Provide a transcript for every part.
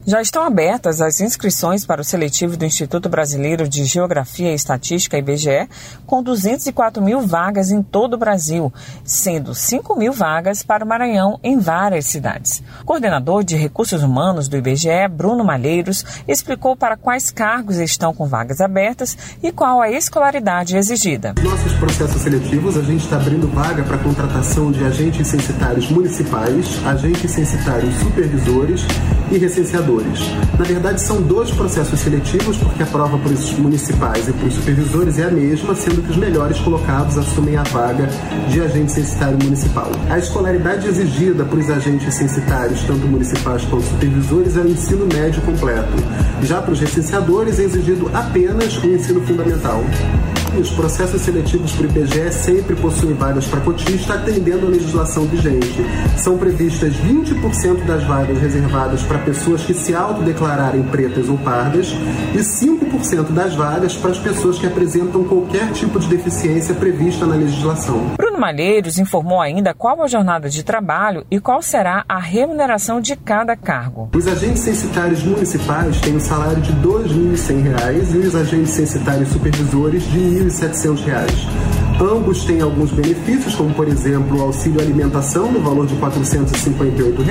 Já estão abertas as inscrições para o seletivo do Instituto Brasileiro de Geografia e Estatística, IBGE, com 204 mil vagas em todo o Brasil, sendo 5 mil vagas para o Maranhão em várias cidades. O coordenador de Recursos Humanos do IBGE, Bruno Malheiros, explicou para quais cargos estão com vagas abertas e qual a escolaridade exigida. Nossos processos seletivos, a gente está abrindo vaga para contratação de agentes censitários municipais, agentes censitários supervisores e recenseadores. Na verdade, são 2 processos seletivos, porque a prova para os municipais e para os supervisores é a mesma, sendo que os melhores colocados assumem a vaga de agente censitário municipal. A escolaridade exigida para os agentes censitários, tanto municipais quanto supervisores, é o ensino médio completo. Já para os recenseadores é exigido apenas o ensino fundamental. Os processos seletivos para o IBGE sempre possuem vagas para cotista, atendendo à legislação vigente. São previstas 20% das vagas reservadas para pessoas que se autodeclararem pretas ou pardas e 5% das vagas para as pessoas que apresentam qualquer tipo de deficiência prevista na legislação. Bruno Malheiros informou ainda qual a jornada de trabalho e qual será a remuneração de cada cargo. Os agentes censitários municipais têm um salário de R$ 2.100 e os agentes censitários supervisores de R$ 1.700. Ambos têm alguns benefícios, como, por exemplo, o auxílio alimentação no valor de R$ 458,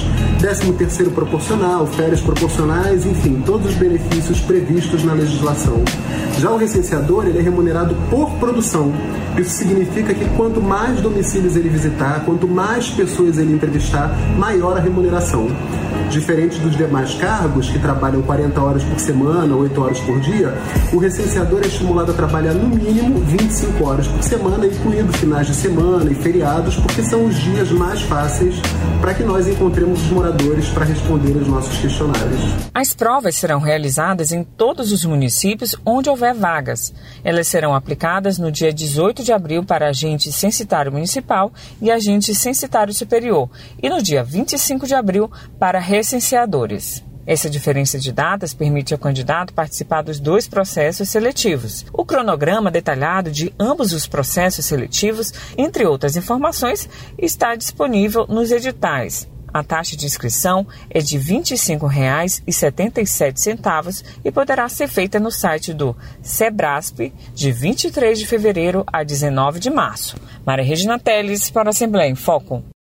13º proporcional, férias proporcionais, enfim, todos os benefícios previstos na legislação. Já o recenseador, ele é remunerado por produção. Isso significa que quanto mais domicílios ele visitar, quanto mais pessoas ele entrevistar, maior a remuneração. Diferente dos demais cargos, que trabalham 40 horas por semana, 8 horas por dia, o recenseador é estimulado a trabalhar no mínimo 25 horas por semana, incluindo finais de semana e feriados, porque são os dias mais fáceis para que nós encontremos os moradores para responder aos nossos questionários. As provas serão realizadas em todos os municípios onde houver vagas. Elas serão aplicadas no dia 18 de abril para agente censitário municipal e agente censitário superior e no dia 25 de abril para recenseadores. Essa diferença de datas permite ao candidato participar dos 2 processos seletivos. O cronograma detalhado de ambos os processos seletivos, entre outras informações, está disponível nos editais. A taxa de inscrição é de R$ 25,77 e poderá ser feita no site do Sebrasp de 23 de fevereiro a 19 de março. Maria Regina Teles para a Assembleia em Foco.